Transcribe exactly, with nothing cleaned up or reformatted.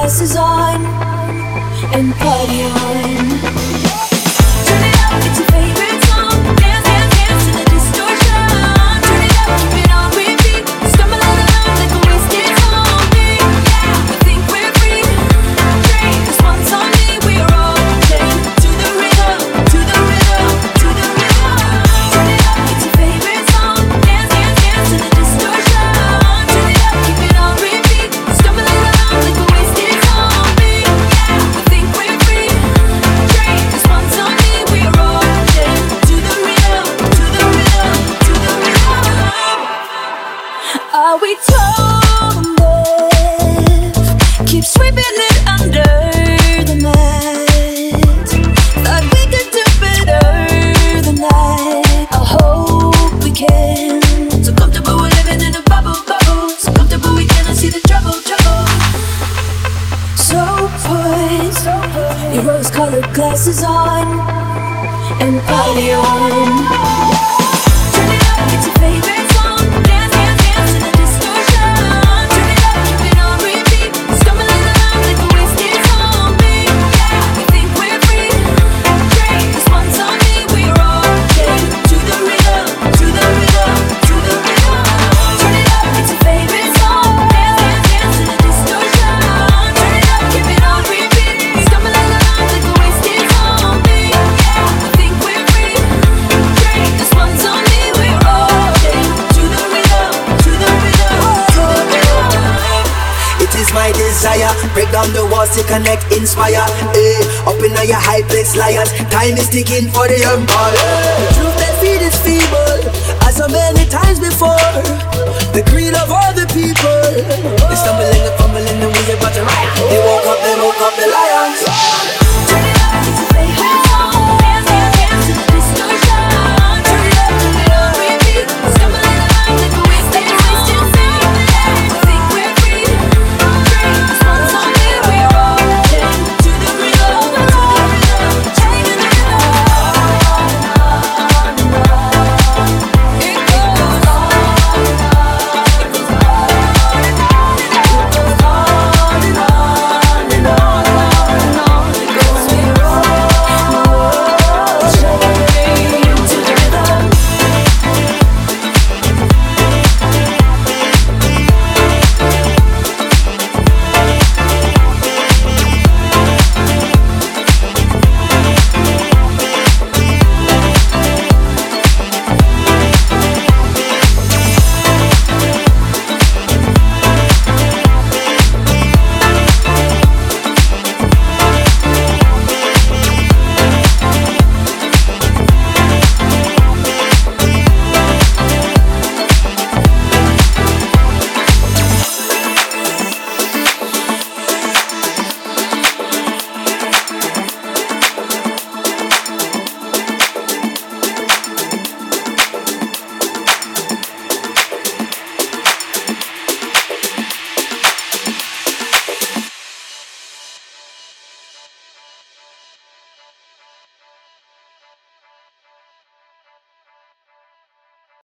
glasses on and party on. Turn it up, it's your favorite song. Dance, dance, dance to the distortion. Turn it up, keep it on repeat. Stumble around like a wasted zombie. Yeah, we think we're free. Drink, this one's on me. We're all playing to the rhythm, to the rhythm, to the rhythm. Turn it up, it's your favorite song. Dance, dance, dance to the distortion. Turn it up, keep it on repeat. Stumble around like a wasted zombie. Yeah, we think we're free. Drink, this one's on me. We're all playing to the rhythm, to the rhythm, to the rhythm. Are we tone deaf? Keep sweeping it under the mat. Thought we could do better than that. I hope we can. So comfortable we're living in a bubble, bubble. So comfortable we cannot see the trouble, trouble. So put your rose-colored glasses on and party on. Turn it up, it's your favorite song. Dance, dance, dance to the distortion. Turn it up, keep it on repeat. Stumbling around like a wasted zombie. Yeah, we think we're free. Drink, this one's on me. We're all playing to the rhythm, to the rhythm, to the rhythm. Turn it up, it's your favorite song. Dance, dance, dance to the distortion. Turn it up, keep it on repeat. Stumbling around like a wasted zombie. Yeah, we think we're free. Drink, this one's on me. We're all playing to the rhythm, to the rhythm, to the rhythm. It is my desire, break down the walls to connect, inspire. Eh, up in your high place, liars. Time is ticking for the empire. The truth that feed is feeble, as so many times before. The greed of all the people, they stumbling and fumbling and we're about to ride. They